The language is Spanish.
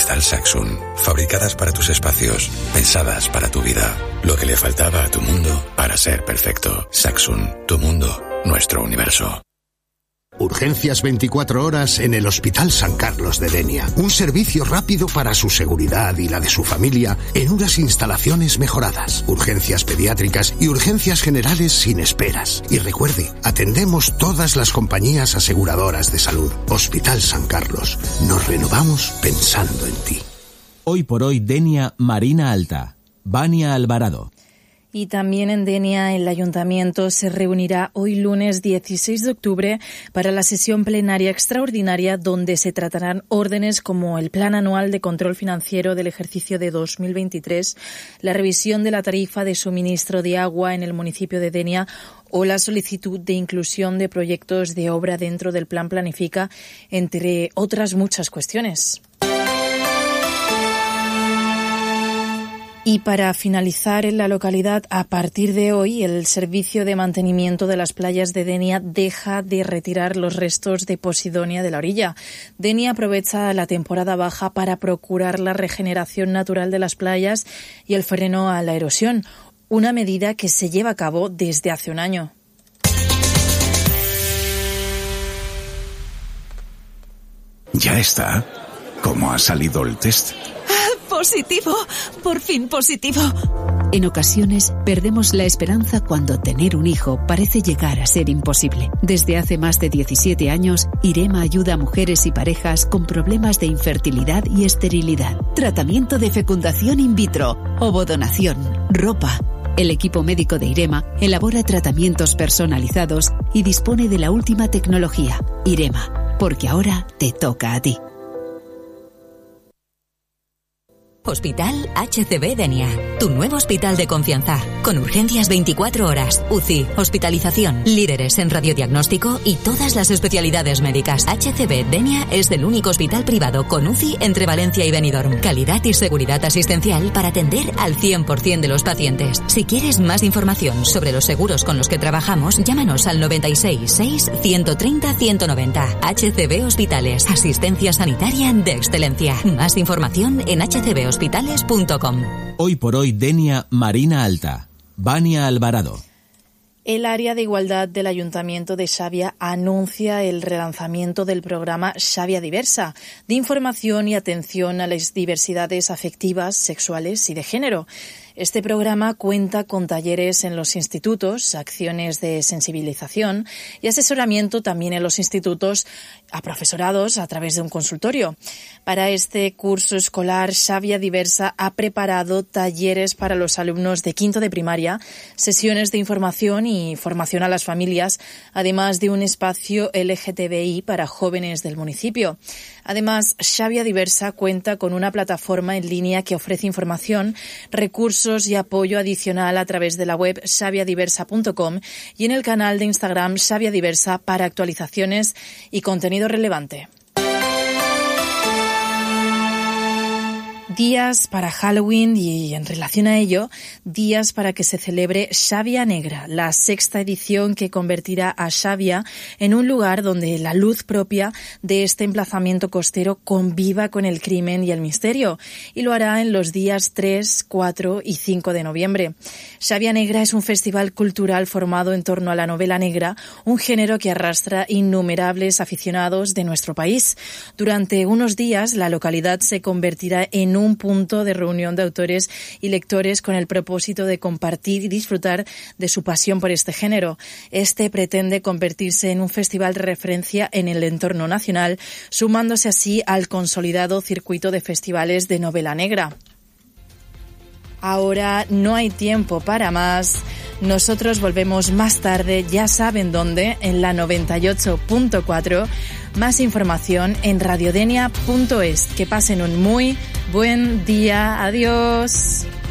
Cristal Saxum, fabricadas para tus espacios, pensadas para tu vida. Lo que le faltaba a tu mundo para ser perfecto. Saxum, tu mundo, nuestro universo. Urgencias 24 horas en el Hospital San Carlos de Denia. Un servicio rápido para su seguridad y la de su familia en unas instalaciones mejoradas. Urgencias pediátricas y urgencias generales sin esperas. Y recuerde, atendemos todas las compañías aseguradoras de salud. Hospital San Carlos. Nos renovamos pensando en ti. Hoy por hoy, Denia Marina Alta. Vania Alvarado. Y también en Denia, el Ayuntamiento se reunirá hoy lunes 16 de octubre para la sesión plenaria extraordinaria donde se tratarán órdenes como el Plan Anual de Control Financiero del ejercicio de 2023, la revisión de la tarifa de suministro de agua en el municipio de Denia o la solicitud de inclusión de proyectos de obra dentro del Plan Planifica, entre otras muchas cuestiones. Y para finalizar, en la localidad, a partir de hoy, el Servicio de Mantenimiento de las Playas de Denia deja de retirar los restos de posidonia de la orilla. Denia aprovecha la temporada baja para procurar la regeneración natural de las playas y el freno a la erosión, una medida que se lleva a cabo desde hace un año. Ya está. ¿Cómo ha salido el test? ¡Positivo! ¡Por fin positivo! En ocasiones, perdemos la esperanza cuando tener un hijo parece llegar a ser imposible. Desde hace más de 17 años, IREMA ayuda a mujeres y parejas con problemas de infertilidad y esterilidad. Tratamiento de fecundación in vitro, ovodonación, ropa. El equipo médico de IREMA elabora tratamientos personalizados y dispone de la última tecnología. IREMA, porque ahora te toca a ti. Hospital HCB Denia, tu nuevo hospital de confianza, con urgencias 24 horas, UCI, hospitalización, líderes en radiodiagnóstico y todas las especialidades médicas. HCB Denia es el único hospital privado con UCI entre Valencia y Benidorm. Calidad y seguridad asistencial para atender al 100% de los pacientes. Si quieres más información sobre los seguros con los que trabajamos, llámanos al 96 6 130 190. HCB Hospitales, asistencia sanitaria de excelencia. Más información en hcbhospitales.com. Hoy por hoy, Denia Marina Alta. Vania Alvarado. El área de igualdad del Ayuntamiento de Xàbia anuncia el relanzamiento del programa Xàbia Diversa, de información y atención a las diversidades afectivas, sexuales y de género. Este programa cuenta con talleres en los institutos, acciones de sensibilización y asesoramiento también en los institutos a profesorados a través de un consultorio. Para este curso escolar, Xàbia Diversa ha preparado talleres para los alumnos de quinto de primaria, sesiones de información y formación a las familias, además de un espacio LGTBI para jóvenes del municipio. Además, Xàbia Diversa cuenta con una plataforma en línea que ofrece información, recursos y apoyo adicional a través de la web xaviadiversa.com y en el canal de Instagram Xàbia Diversa para actualizaciones y contenido relevante. Días para Halloween y, en relación a ello, días para que se celebre Xàbia Negra, la sexta edición que convertirá a Xàbia en un lugar donde la luz propia de este emplazamiento costero conviva con el crimen y el misterio, y lo hará en los días 3, 4 y 5 de noviembre. Xàbia Negra es un festival cultural formado en torno a la novela negra, un género que arrastra innumerables aficionados de nuestro país. Durante unos días, la localidad se convertirá en un punto de reunión de autores y lectores con el propósito de compartir y disfrutar de su pasión por este género. Este pretende convertirse en un festival de referencia en el entorno nacional, sumándose así al consolidado circuito de festivales de novela negra. Ahora no hay tiempo para más. Nosotros volvemos más tarde, ya saben dónde, en la 98.4. Más información en radiodenia.es. Que pasen un muy buen día. Adiós.